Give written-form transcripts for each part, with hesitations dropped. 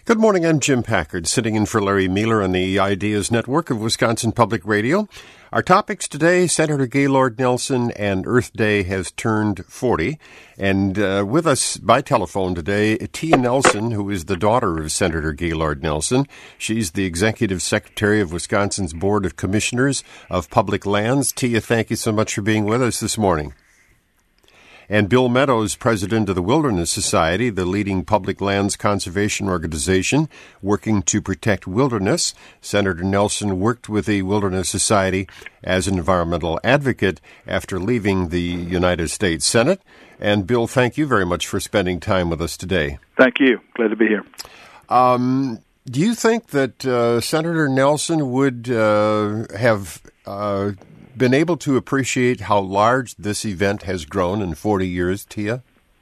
Good morning, I'm Jim Packard, sitting in for Larry Mueller on the Ideas Network of Wisconsin Public Radio. Our topics today, Senator Gaylord Nelson and Earth Day has turned 40. And with us by telephone today, Tia Nelson, who is the daughter of Senator Gaylord Nelson. She's the Executive Secretary of Wisconsin's Board of Commissioners of Public Lands. Tia, thank you so much for being with us this morning. And Bill Meadows, president of the Wilderness Society, the leading public lands conservation organization working to protect wilderness. Senator Nelson worked with the Wilderness Society as an environmental advocate after leaving the United States Senate. And Bill, thank you very much for spending time with us today. Thank you. Glad to be here. Do you think that Senator Nelson would have been able to appreciate how large this event has grown in 40 years, Tia?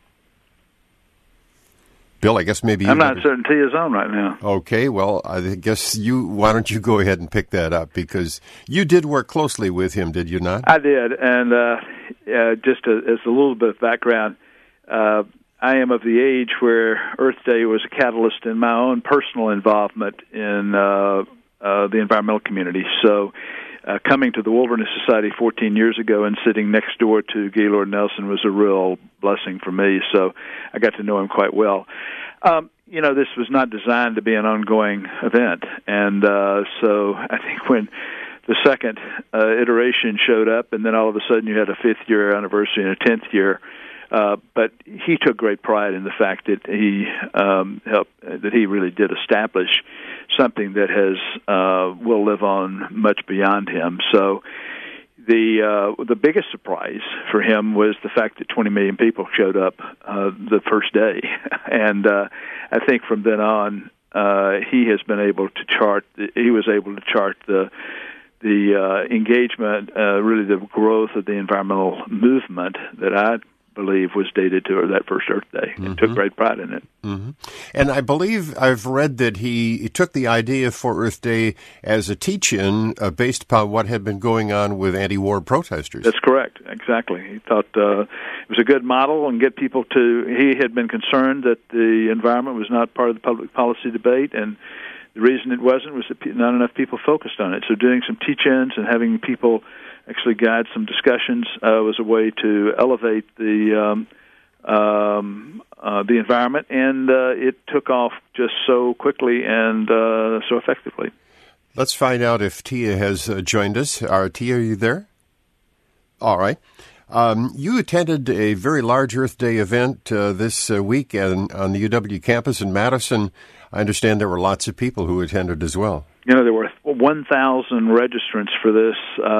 Bill, I guess maybe you... I'm not certain Tia's on right now. Okay, well, I guess why don't you go ahead and pick that up, because you did work closely with him, did you not? I did, and just as a little bit of background, I am of the age where Earth Day was a catalyst in my own personal involvement in the environmental community. So coming to the Wilderness Society 14 years ago and sitting next door to Gaylord Nelson was a real blessing for me, so I got to know him quite well. This was not designed to be an ongoing event, and so I think when the second iteration showed up, and then all of a sudden you had a 5th-year anniversary and a 10th year, but he took great pride in the fact that he really did establish something that will live on much beyond him. So the biggest surprise for him was the fact that 20 million people showed up the first day, and I think from then on he was able to chart the engagement, really the growth of the environmental movement that I believe was dated to that first Earth Day, and took great pride in it. Mm-hmm. And I believe I've read that he took the idea for Earth Day as a teach-in based upon what had been going on with anti-war protesters. That's correct, exactly. He thought it was a good model and get people to... He had been concerned that the environment was not part of the public policy debate, and the reason it wasn't was that not enough people focused on it. So doing some teach-ins and having people actually guide some discussions was a way to elevate the environment, and it took off just so quickly and so effectively. Let's find out if Tia has joined us. Tia, are you there? All right. You attended a very large Earth Day event this weekend on the UW campus in Madison. I understand there were lots of people who attended as well. There were 1,000 registrants for this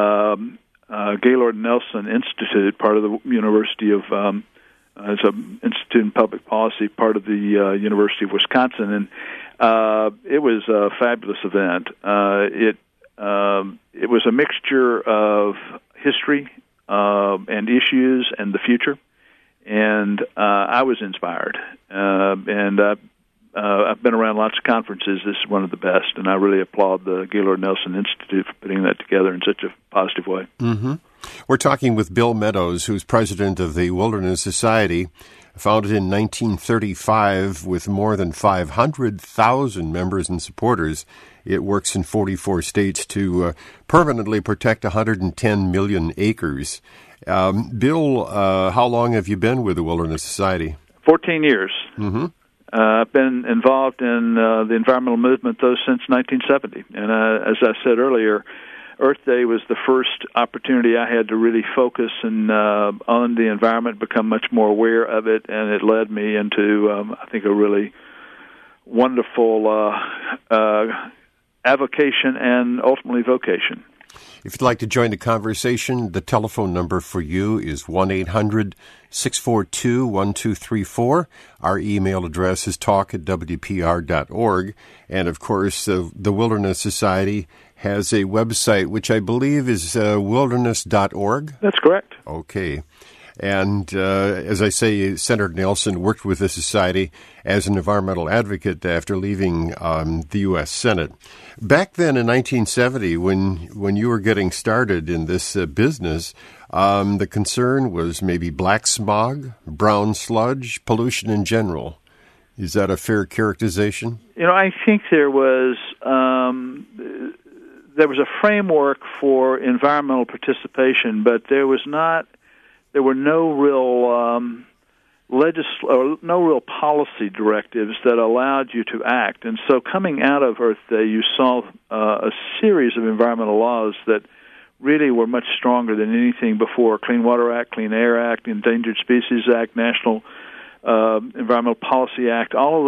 Gaylord Nelson Institute, part of the University of, it's an Institute in Public Policy, part of the University of Wisconsin, and it was a fabulous event. It was a mixture of history and issues and the future, and I was inspired, and I've been around lots of conferences. This is one of the best, and I really applaud the Gaylord Nelson Institute for putting that together in such a positive way. Mm-hmm. We're talking with Bill Meadows, who's president of the Wilderness Society, founded in 1935 with more than 500,000 members and supporters. It works in 44 states to permanently protect 110 million acres. Bill, how long have you been with the Wilderness Society? 14 years. Mm-hmm. I've been involved in the environmental movement, though, since 1970. And as I said earlier, Earth Day was the first opportunity I had to really focus on the environment, become much more aware of it, and it led me into, I think, a really wonderful avocation and ultimately vocation. If you'd like to join the conversation, the telephone number for you is 1-800-642-1234. Our email address is talk@wpr.org. And, of course, the Wilderness Society has a website, which I believe is wilderness.org. That's correct. Okay. And as I say, Senator Nelson worked with the Society as an environmental advocate after leaving the U.S. Senate. Back then in 1970, when you were getting started in this business, the concern was maybe black smog, brown sludge, pollution in general. Is that a fair characterization? I think there was a framework for environmental participation, but there were no real no real policy directives that allowed you to act. And so coming out of Earth Day, you saw a series of environmental laws that really were much stronger than anything before. Clean Water Act, Clean Air Act, Endangered Species Act, National Environmental Policy Act, all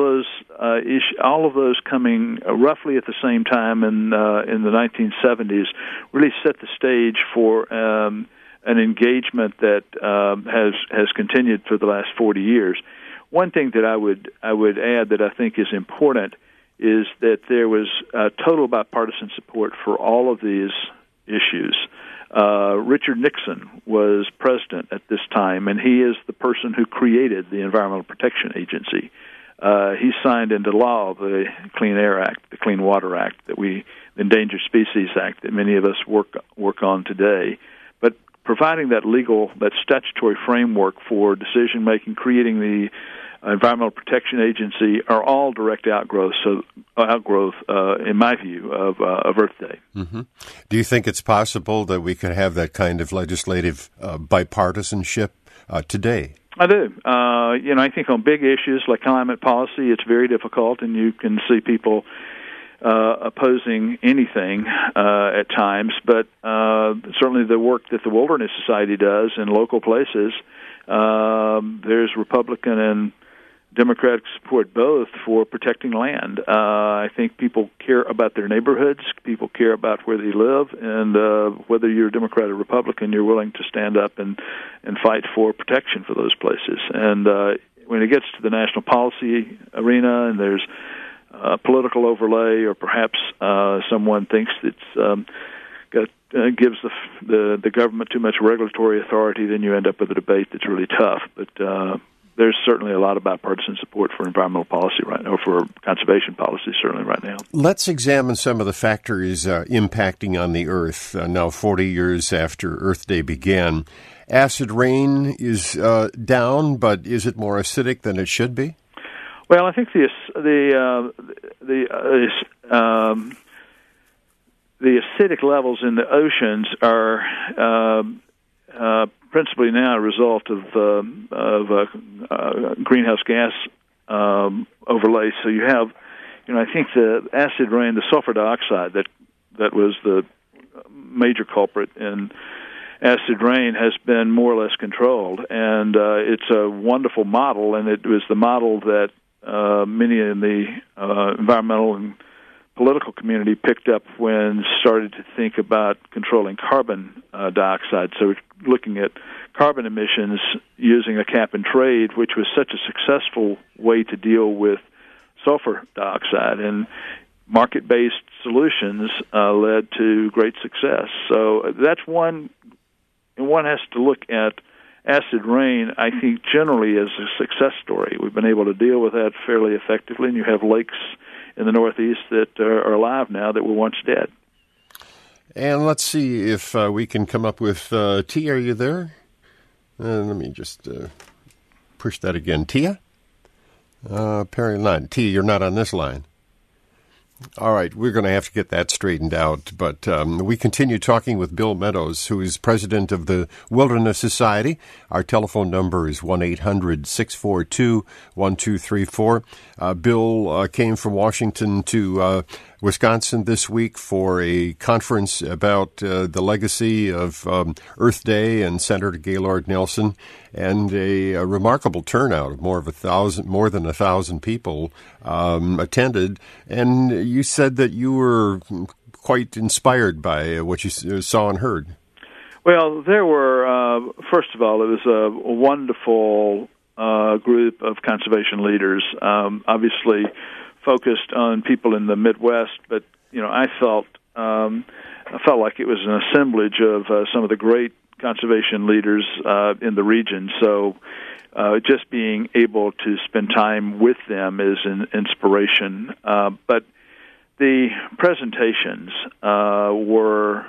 of those coming roughly at the same time in the 1970s, really set the stage for an engagement that has continued for the last 40 years. One thing that I would add that I think is important is that there was total bipartisan support for all of these issues. Richard Nixon was president at this time, and he is the person who created the Environmental Protection Agency. He signed into law the Clean Air Act, the Clean Water Act, the Endangered Species Act that many of us work on today. But providing that statutory framework for decision making, creating the Environmental Protection Agency, are all direct outgrowth, in my view, of Earth Day. Mm-hmm. Do you think it's possible that we could have that kind of legislative bipartisanship today? I do. I think on big issues like climate policy, it's very difficult, and you can see people opposing anything at times. But certainly the work that the Wilderness Society does in local places, there's Republican and Democratic support both for protecting land. I think people care about their neighborhoods, people care about where they live, and whether you're a Democrat or Republican, you're willing to stand up and fight for protection for those places. And when it gets to the national policy arena and there's a political overlay, or perhaps someone thinks it's gives the government too much regulatory authority, then you end up with a debate that's really tough. But there's certainly a lot of bipartisan support for environmental policy right now, or for conservation policy certainly right now. Let's examine some of the factors impacting on the Earth now 40 years after Earth Day began. Acid rain is down, but is it more acidic than it should be? Well, I think the acidic levels in the oceans are principally now a result of greenhouse gas overlay. So you have, I think the acid rain, the sulfur dioxide that was the major culprit in acid rain, has been more or less controlled, and it's a wonderful model, and it was the model that many in the environmental and political community picked up when started to think about controlling carbon dioxide. So we're looking at carbon emissions using a cap and trade, which was such a successful way to deal with sulfur dioxide. And market-based solutions led to great success. So that's one, and one has to look at acid rain, I think, generally as a success story. We've been able to deal with that fairly effectively, and you have lakes in the Northeast that are alive now that were once dead. And let's see if we can come up with Tia. Are you there? Let me just push that again. Tia? Apparently not. Tia, you're not on this line. All right, we're going to have to get that straightened out. But we continue talking with Bill Meadows, who is president of the Wilderness Society. Our telephone number is 1-800-642-1234. Bill came from Washington to Wisconsin this week for a conference about the legacy of Earth Day and Senator Gaylord Nelson, and a remarkable turnout of more than 1,000 people attended. And you said that you were quite inspired by what you saw and heard. Well, there were, first of all, it was a wonderful group of conservation leaders, obviously focused on people in the Midwest, but I felt like it was an assemblage of some of the great conservation leaders in the region. So just being able to spend time with them is an inspiration. But the presentations were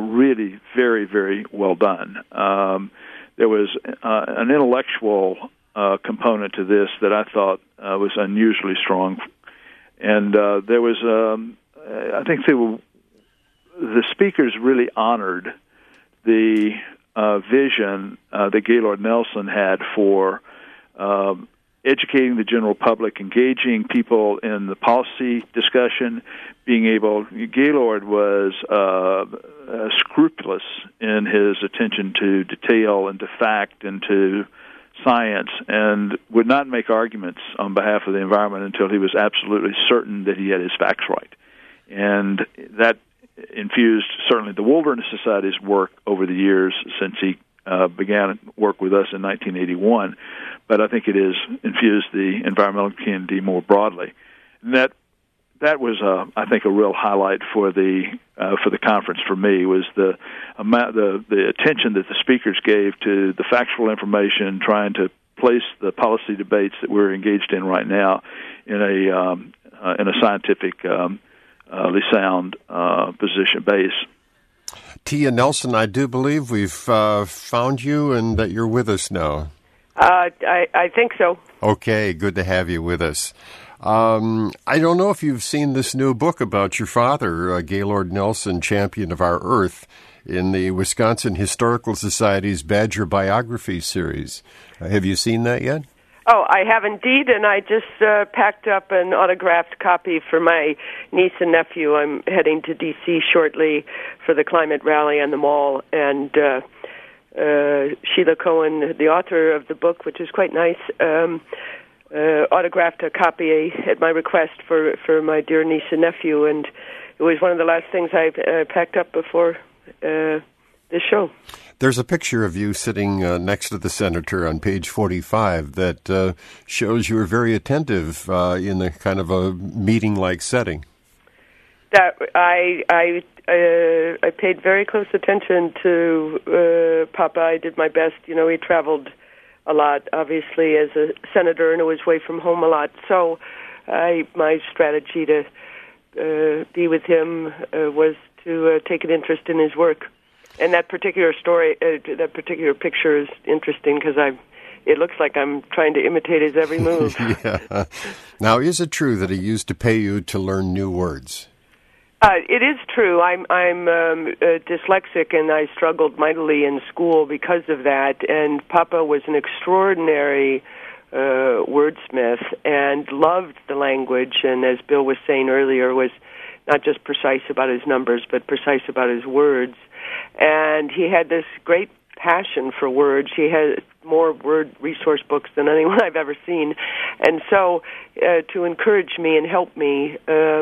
really very, very well done. There was an intellectual component to this that I thought was unusually strong. And there was, I think the speakers really honored the vision that Gaylord Nelson had for educating the general public, engaging people in the policy discussion, Gaylord was scrupulous in his attention to detail and to fact and to science, and would not make arguments on behalf of the environment until he was absolutely certain that he had his facts right. And that infused certainly the Wilderness Society's work over the years since he began work with us in 1981, but I think it has infused the environmental community more broadly. And that was, I think, a real highlight for the conference for me, was the attention that the speakers gave to the factual information, trying to place the policy debates that we're engaged in right now in a scientifically sound position base. Tia Nelson, I do believe we've found you and that you're with us now. I think so. Okay, good to have you with us. I don't know if you've seen this new book about your father, Gaylord Nelson, Champion of Our Earth, in the Wisconsin Historical Society's Badger Biography series. Have you seen that yet? Oh, I have indeed, and I just packed up an autographed copy for my niece and nephew. I'm heading to D.C. shortly for the climate rally on the Mall, and Sheila Cohen, the author of the book, which is quite nice, autographed a copy at my request for my dear niece and nephew, and it was one of the last things I packed up before this show. There's a picture of you sitting next to the senator on page 45 that shows you were very attentive in a kind of a meeting-like setting. That I paid very close attention to Papa. I did my best. You know, he traveled a lot, obviously, as a senator, and was away from home a lot. So my strategy to be with him was to take an interest in his work. And that particular story, that particular picture is interesting because it looks like I'm trying to imitate his every move. Yeah. Now, is it true that he used to pay you to learn new words? It is true. I'm dyslexic, and I struggled mightily in school because of that. And Papa was an extraordinary wordsmith and loved the language. And as Bill was saying earlier, was not just precise about his numbers, but precise about his words. And he had this great passion for words. He had more word resource books than anyone I've ever seen. And so to encourage me and help me,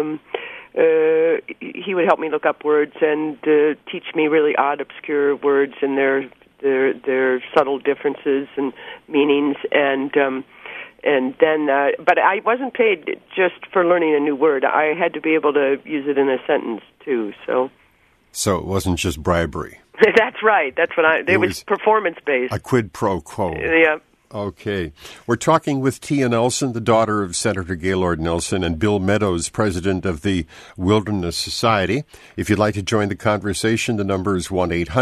he would help me look up words and teach me really odd, obscure words and their subtle differences and meanings. And then, but I wasn't paid just for learning a new word. I had to be able to use it in a sentence too. So it wasn't just bribery. That's right. That's what it was performance-based. A quid pro quo. Yeah. Okay. We're talking with Tia Nelson, the daughter of Senator Gaylord Nelson, and Bill Meadows, president of the Wilderness Society. If you'd like to join the conversation, the number is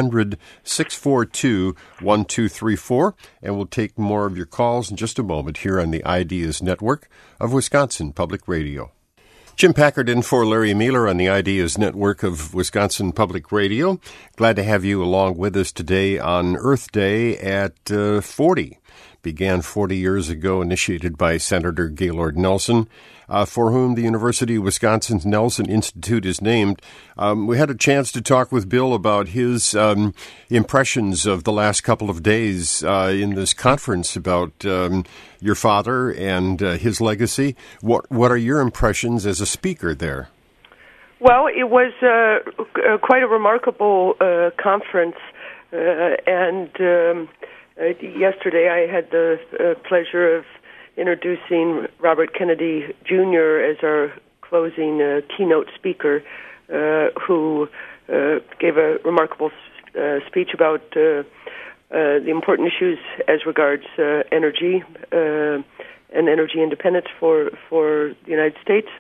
1-800-642-1234, and we'll take more of your calls in just a moment here on the Ideas Network of Wisconsin Public Radio. Jim Packard in for Larry Mueller on the Ideas Network of Wisconsin Public Radio. Glad to have you along with us today on Earth Day at 40. Began 40 years ago, initiated by Senator Gaylord Nelson, for whom the University of Wisconsin's Nelson Institute is named. We had a chance to talk with Bill about his impressions of the last couple of days in this conference about your father and his legacy. What are your impressions as a speaker there? Well, it was quite a remarkable conference, and yesterday I had the pleasure of introducing Robert Kennedy Jr. as our closing keynote speaker, who gave a remarkable speech about the important issues as regards energy and energy independence for the United States.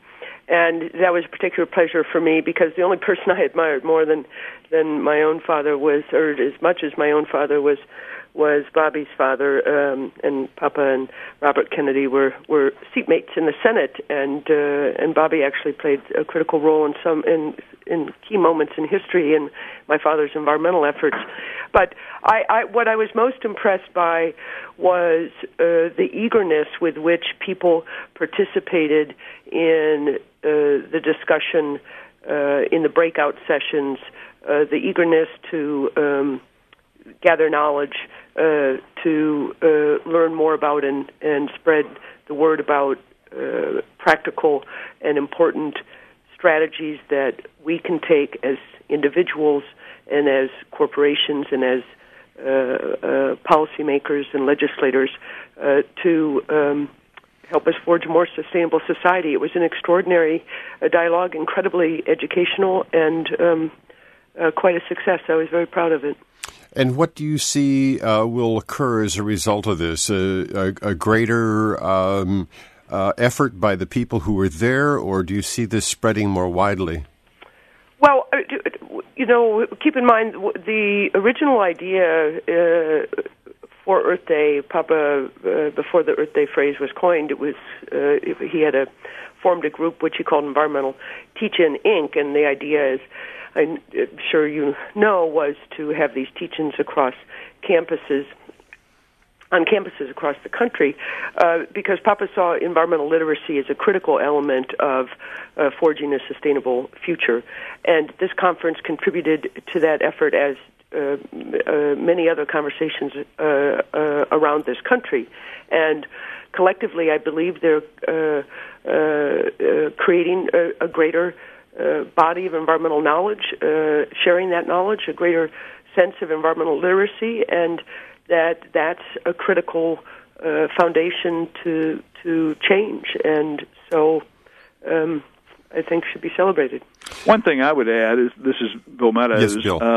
And that was a particular pleasure for me because the only person I admired more than my own father was, or as much as my own father was Bobby's father, and Papa and Robert Kennedy were seatmates in the Senate, and Bobby actually played a critical role in key moments in history in my father's environmental efforts. But what I was most impressed by was the eagerness with which people participated in the discussion in the breakout sessions, the eagerness to gather knowledge, to learn more about and spread the word about practical and important strategies that we can take as individuals and as corporations and as policymakers and legislators to help us forge a more sustainable society. It was an extraordinary dialogue, incredibly educational, and quite a success. I was very proud of it. And what do you see will occur as a result of this? A greater effort by the people who were there, or do you see this spreading more widely? Well, keep in mind the original idea for Earth Day. Papa, before the Earth Day phrase was coined, it was he had formed a group which he called Environmental Teach-In Inc., and the idea is, I'm sure you know, was to have these teach-ins across on campuses across the country, because Papa saw environmental literacy as a critical element of forging a sustainable future. And this conference contributed to that effort, as many other conversations around this country. And collectively, I believe they're creating a greater body of environmental knowledge, sharing that knowledge, a greater sense of environmental literacy, and that's a critical foundation to change, and so I think should be celebrated. One thing I would add is, this is Bill Meadows, yes, Bill.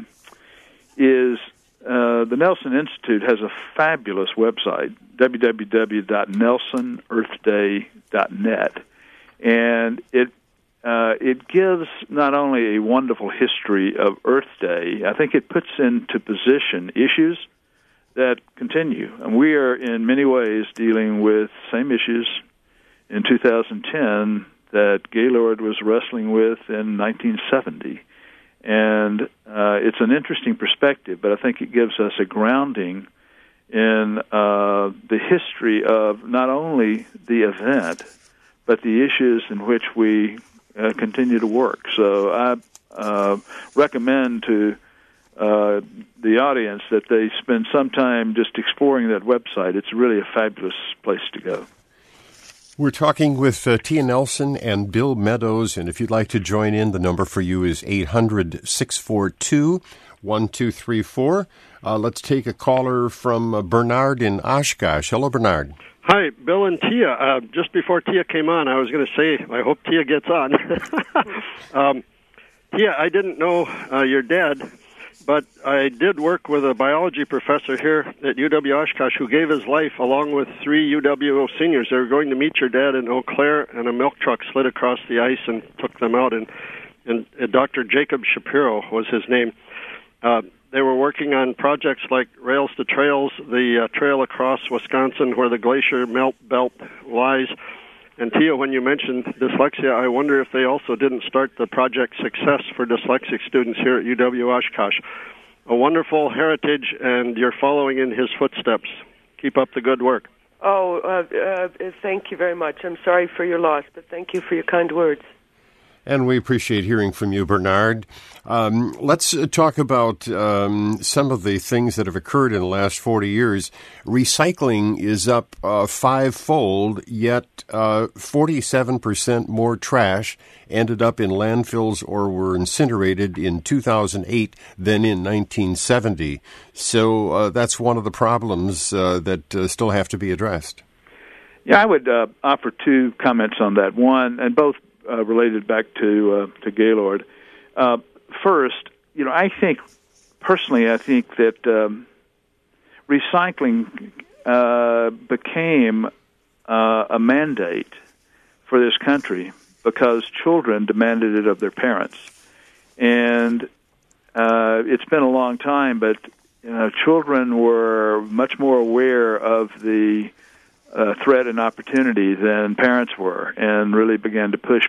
The Nelson Institute has a fabulous website, www.nelsonearthday.net, and it gives not only a wonderful history of Earth Day, I think it puts into position issues that continue. And we are in many ways dealing with same issues in 2010 that Gaylord was wrestling with in 1970. And it's an interesting perspective, but I think it gives us a grounding in the history of not only the event, but the issues in which we continue to work. So I recommend to the audience that they spend some time just exploring that website. It's really a fabulous place to go. We're talking with Tia Nelson and Bill Meadows, and if you'd like to join in, the number for you is 800-642-1234. Let's take a caller from Bernard in Oshkosh. Hello, Bernard. Hi, Bill and Tia. Just before Tia came on, I was going to say, I hope Tia gets on. Tia, I didn't know your dad, but I did work with a biology professor here at UW-Oshkosh who gave his life along with 3 UW seniors. They were going to meet your dad in Eau Claire, and a milk truck slid across the ice and took them out. And Dr. Jacob Shapiro was his name. They were working on projects like Rails to Trails, the trail across Wisconsin where the glacier melt belt lies. And Tia, when you mentioned dyslexia, I wonder if they also didn't start the Project Success for dyslexic students here at UW-Oshkosh. A wonderful heritage, and you're following in his footsteps. Keep up the good work. Oh, thank you very much. I'm sorry for your loss, but thank you for your kind words. And we appreciate hearing from you, Bernard. Let's talk about some of the things that have occurred in the last 40 years. Recycling is up 5-fold, yet 47% more trash ended up in landfills or were incinerated in 2008 than in 1970. So that's one of the problems that still have to be addressed. Yeah, I would offer 2 comments on that. One, and both related back to Gaylord. First, I think that recycling became a mandate for this country because children demanded it of their parents. And it's been a long time, but children were much more aware of the threat and opportunity than parents were, and really began to push.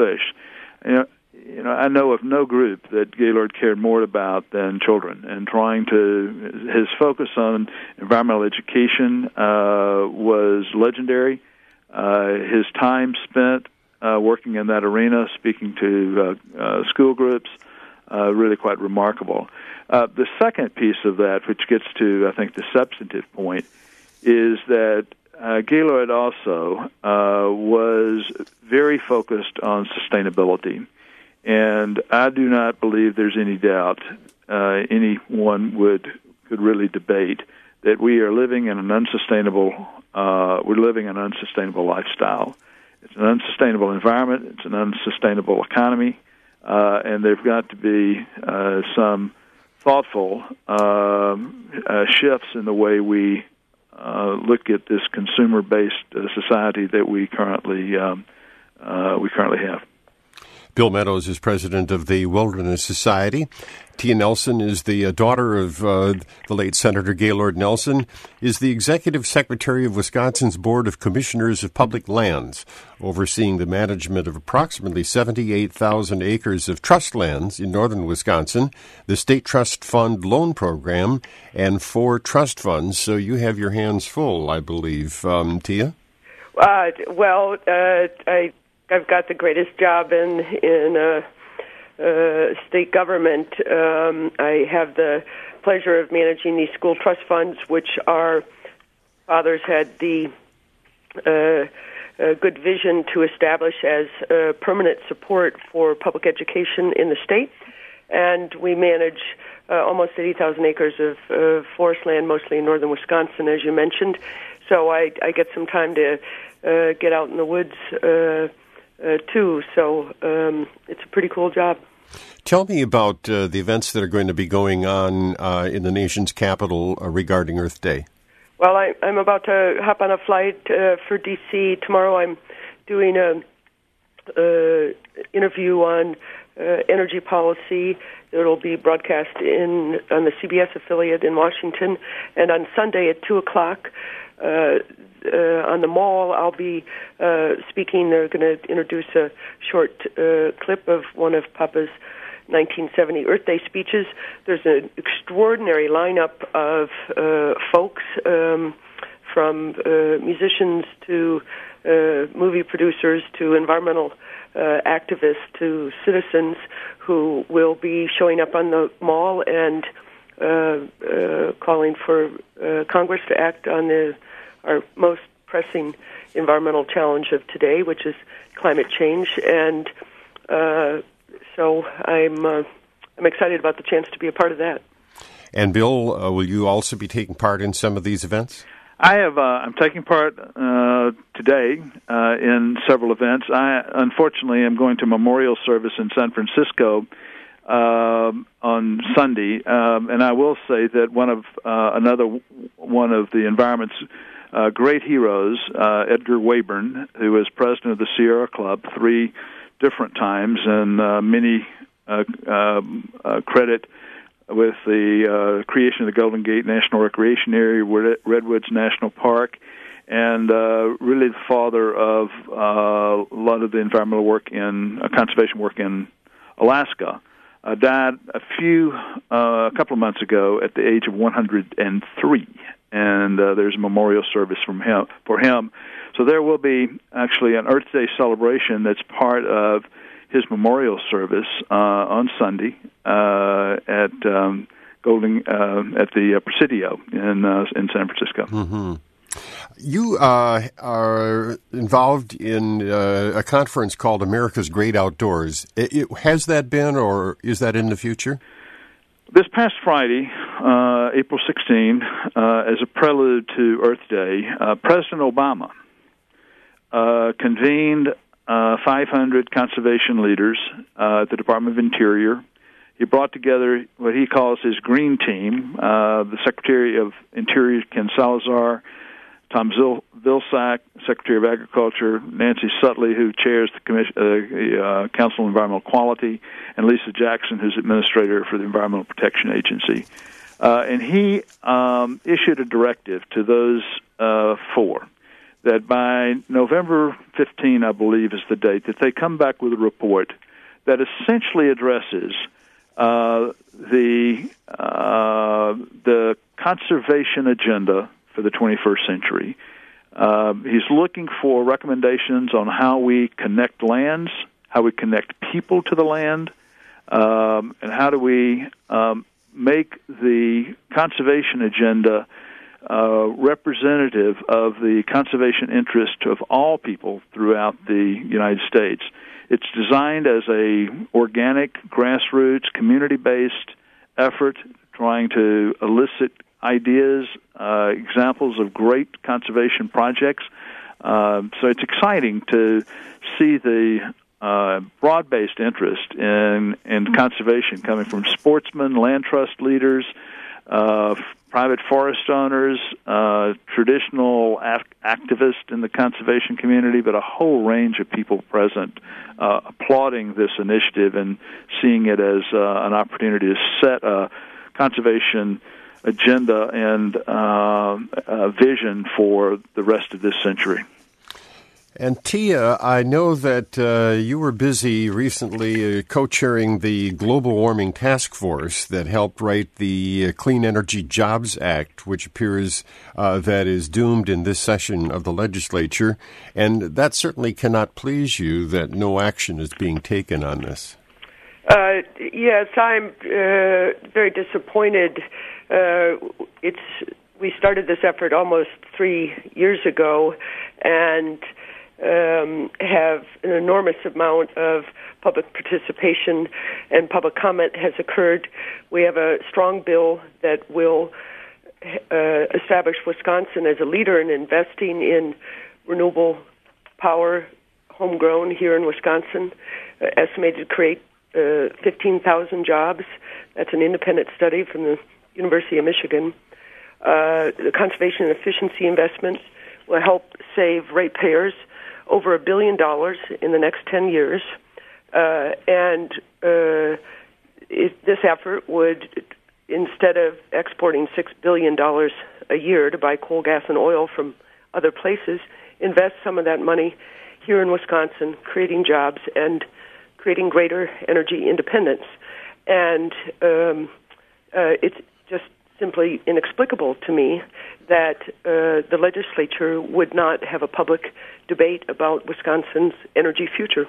I know of no group that Gaylord cared more about than children, and his focus on environmental education was legendary. His time spent working in that arena, speaking to school groups, really quite remarkable. The second piece of that, which gets to, I think, the substantive point, is that Gaylord also was very focused on sustainability. And I do not believe there's any doubt anyone could really debate that we are living in an unsustainable lifestyle. It's an unsustainable environment. It's an unsustainable economy, and there've got to be some thoughtful shifts in the way we look at this consumer-based society that we currently have. Bill Meadows is president of the Wilderness Society. Tia Nelson is the daughter of the late Senator Gaylord Nelson, is the executive secretary of Wisconsin's Board of Commissioners of Public Lands, overseeing the management of approximately 78,000 acres of trust lands in northern Wisconsin, the State Trust Fund Loan Program, and 4 trust funds. So you have your hands full, I believe. Tia? I've got the greatest job in state government. I have the pleasure of managing these school trust funds, which our fathers had the good vision to establish as permanent support for public education in the state. And we manage almost 80,000 acres of forest land, mostly in northern Wisconsin, as you mentioned. So I get some time to get out in the woods too, so it's a pretty cool job. Tell me about the events that are going to be going on in the nation's capital regarding Earth Day. Well, I'm about to hop on a flight for D.C. Tomorrow. I'm doing a interview on energy policy. It'll be broadcast on the CBS affiliate in Washington, and on Sunday at 2 o'clock, on the Mall, I'll be speaking. They're going to introduce a short clip of one of Papa's 1970 Earth Day speeches. There's an extraordinary lineup of folks, from musicians to movie producers to environmental activists to citizens, who will be showing up on the Mall and calling for Congress to act on our most pressing environmental challenge of today, which is climate change. And so I'm excited about the chance to be a part of that. And Bill, will you also be taking part in some of these events? I'm taking part today in several events. I unfortunately am going to memorial service in San Francisco on Sunday, and I will say that another one of the environment's great heroes, Edgar Wayburn, who was president of the Sierra Club 3 different times, and many credit with the creation of the Golden Gate National Recreation Area, Redwoods National Park, and really the father of a lot of the environmental work conservation work in Alaska. Died a couple of months ago at the age of 103, and there's a memorial service for him. So there will be actually an Earth Day celebration that's part of his memorial service on Sunday at the Presidio in San Francisco. Mm-hmm. You are involved in a conference called America's Great Outdoors. Has that been, or is that in the future? This past Friday, April 16, as a prelude to Earth Day, President Obama convened 500 conservation leaders at the Department of Interior. He brought together what he calls his green team, the Secretary of Interior, Ken Salazar, Tom Bill Sack, Secretary of Agriculture, Nancy Sutley, who chairs the Council of Environmental Quality, and Lisa Jackson, who's Administrator for the Environmental Protection Agency. And he issued a directive to those four that by November 15, I believe is the date, that they come back with a report that essentially addresses the conservation agenda for the 21st century. He's looking for recommendations on how we connect lands, how we connect people to the land, and how do we make the conservation agenda representative of the conservation interest of all people throughout the United States. It's designed as a organic, grassroots, community-based effort trying to elicit ideas, examples of great conservation projects. So it's exciting to see the broad-based interest in conservation coming from sportsmen, land trust leaders, private forest owners, traditional activists in the conservation community, but a whole range of people present applauding this initiative and seeing it as an opportunity to set a conservation agenda and vision for the rest of this century. And Tia, I know that you were busy recently co-chairing the Global Warming Task Force that helped write the Clean Energy Jobs Act, which appears that is doomed in this session of the legislature. And that certainly cannot please you that no action is being taken on this. Yes, I'm very disappointed. We started this effort almost 3 years ago, and have an enormous amount of public participation and public comment has occurred. We have a strong bill that will establish Wisconsin as a leader in investing in renewable power, homegrown here in Wisconsin, estimated to create 15,000 jobs. That's an independent study from the University of Michigan. The conservation and efficiency investments will help save ratepayers over $1 billion in the next 10 years. This effort would, instead of exporting $6 billion a year to buy coal, gas, and oil from other places, invest some of that money here in Wisconsin, creating jobs and creating greater energy independence. And it's just simply inexplicable to me that the legislature would not have a public debate about Wisconsin's energy future.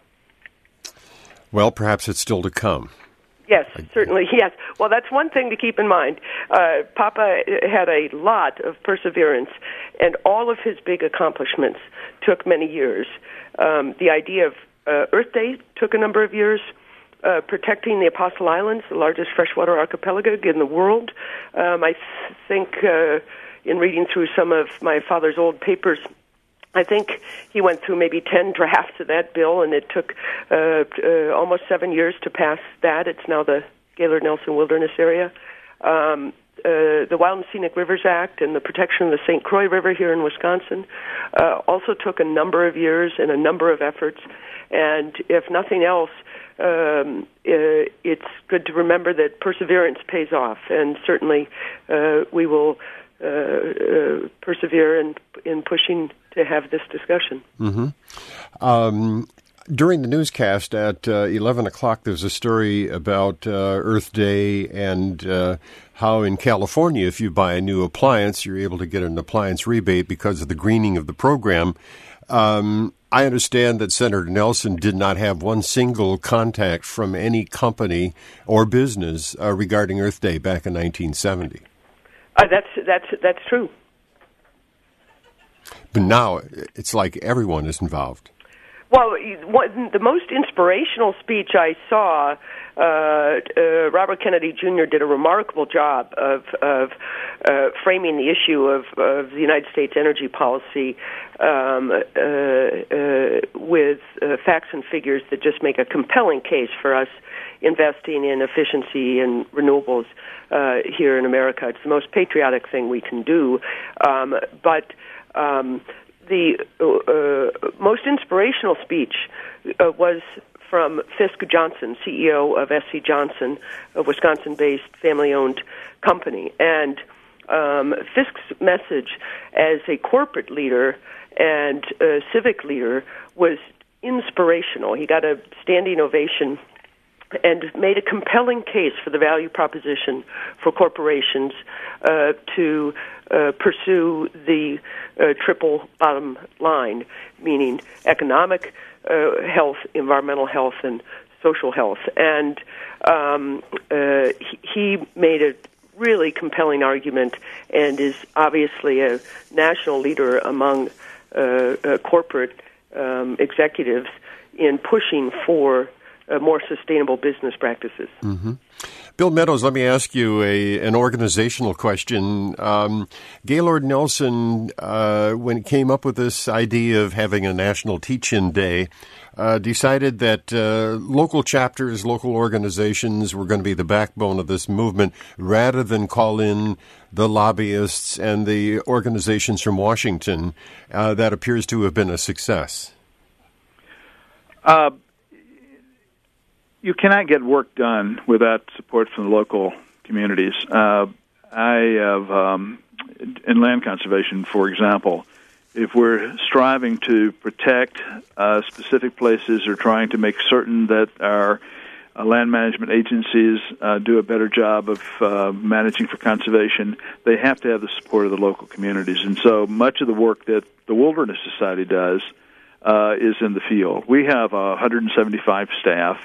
Well, perhaps it's still to come. Yes, certainly, yes. Well, that's one thing to keep in mind. Papa had a lot of perseverance, and all of his big accomplishments took many years. The idea of Earth Day took a number of years. Protecting the Apostle Islands, the largest freshwater archipelago in the world. I think in reading through some of my father's old papers, I think he went through maybe 10 drafts of that bill, and it took almost 7 years to pass that. It's now the Gaylord-Nelson Wilderness Area. The Wild and Scenic Rivers Act and the protection of the St. Croix River here in Wisconsin also took a number of years and a number of efforts. And if nothing else, it's good to remember that perseverance pays off, and certainly we will persevere in pushing to have this discussion. Mm-hmm. During the newscast at 11 o'clock, there's a story about Earth Day and how in California, if you buy a new appliance, you're able to get an appliance rebate because of the greening of the program. I understand that Senator Nelson did not have one single contact from any company or business regarding Earth Day back in 1970. That's true. But now it's like everyone is involved. Well, the most inspirational speech I saw, Robert Kennedy Jr. did a remarkable job of framing the issue of the United States energy policy with facts and figures that just make a compelling case for us investing in efficiency and renewables here in America. It's the most patriotic thing we can do. But The most inspirational speech was from Fisk Johnson, CEO of SC Johnson, a Wisconsin-based family-owned company. And Fisk's message as a corporate leader and a civic leader was inspirational. He got a standing ovation and made a compelling case for the value proposition for corporations to pursue the triple bottom line, meaning economic health, environmental health, and social health. And he made a really compelling argument and is obviously a national leader among corporate executives in pushing for more sustainable business practices. Mm-hmm. Bill Meadows, let me ask you an organizational question. Gaylord Nelson, when he came up with this idea of having a National Teach-In Day, decided that local chapters, local organizations were going to be the backbone of this movement rather than call in the lobbyists and the organizations from Washington. That appears to have been a success. You cannot get work done without support from the local communities. I have, in land conservation, for example, if we're striving to protect specific places or trying to make certain that our land management agencies do a better job of managing for conservation, they have to have the support of the local communities. And so much of the work that the Wilderness Society does is in the field. We have 175 staff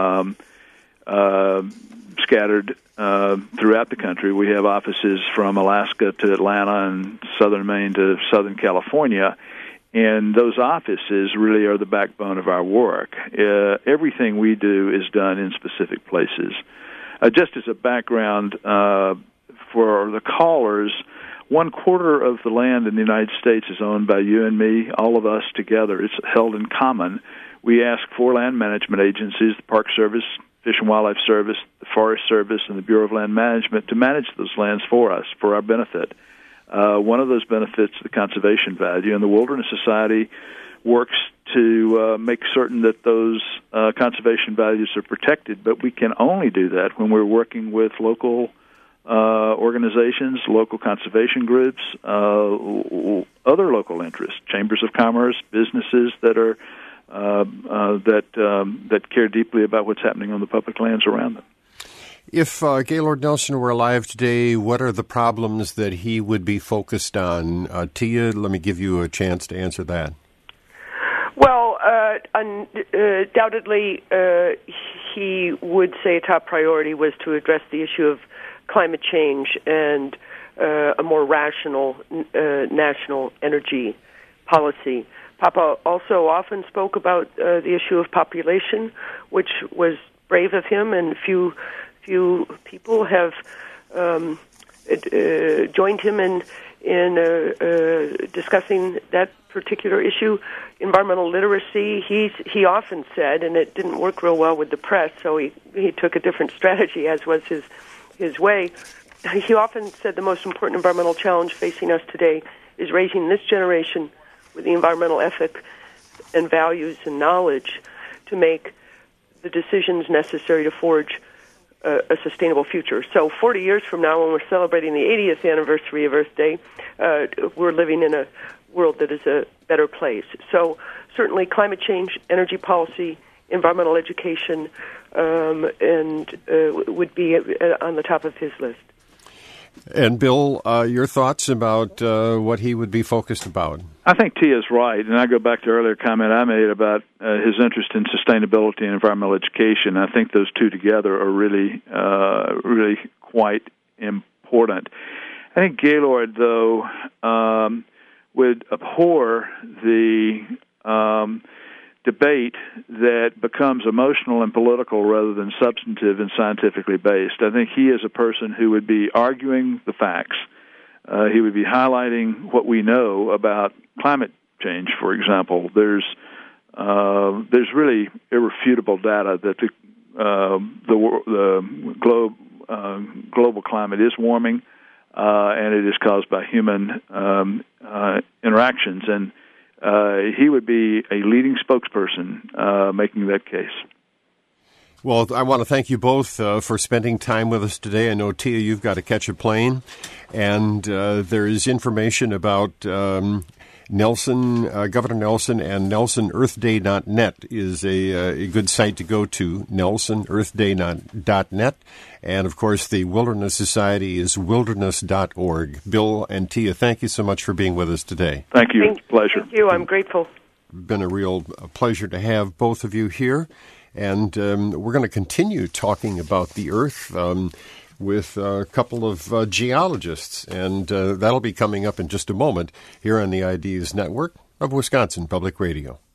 scattered throughout the country. We have offices from Alaska to Atlanta and southern Maine to southern California, and those offices really are the backbone of our work. Everything we do is done in specific places. Just as a background for the callers, 1/4 of the land in the United States is owned by you and me, all of us together. It's held in common. We ask 4 land management agencies, the Park Service, Fish and Wildlife Service, the Forest Service, and the Bureau of Land Management to manage those lands for us, for our benefit. One of those benefits is the conservation value, and the Wilderness Society works to make certain that those conservation values are protected, but we can only do that when we're working with local organizations, local conservation groups, other local interests, chambers of commerce, businesses that are that care deeply about what's happening on the public lands around them. If Gaylord Nelson were alive today, what are the problems that he would be focused on? Tia, let me give you a chance to answer that. Well, undoubtedly, he would say a top priority was to address the issue of climate change and a more rational national energy policy. Papa also often spoke about the issue of population, which was brave of him, and few people have joined him in discussing that particular issue. Environmental literacy, he often said, and it didn't work real well with the press, so he took a different strategy, as was his way. He often said the most important environmental challenge facing us today is raising this generation with the environmental ethic and values and knowledge to make the decisions necessary to forge a sustainable future. So 40 years from now, when we're celebrating the 80th anniversary of Earth Day, we're living in a world that is a better place. So certainly climate change, energy policy, environmental education, and would be on the top of his list. And Bill, your thoughts about what he would be focused about? I think Tia's right, and I go back to the earlier comment I made about his interest in sustainability and environmental education. I think those two together are really quite important. I think Gaylord, though, would abhor the debate that becomes emotional and political rather than substantive and scientifically based. I think he is a person who would be arguing the facts. He would be highlighting what we know about climate change, for example. There's really irrefutable data that the global climate is warming. and it is caused by human interactions. And he would be a leading spokesperson making that case. Well, I want to thank you both for spending time with us today. I know, Tia, you've got to catch a plane, and there is information about Nelson, Governor Nelson, and NelsonEarthDay.net is a good site to go to, NelsonEarthDay.net. And, of course, the Wilderness Society is wilderness.org. Bill and Tia, thank you so much for being with us today. Thank you. Pleasure. Thank you. I'm grateful. Been a real pleasure to have both of you here. And we're going to continue talking about the Earth with a couple of geologists. And that'll be coming up in just a moment here on the Ideas Network of Wisconsin Public Radio.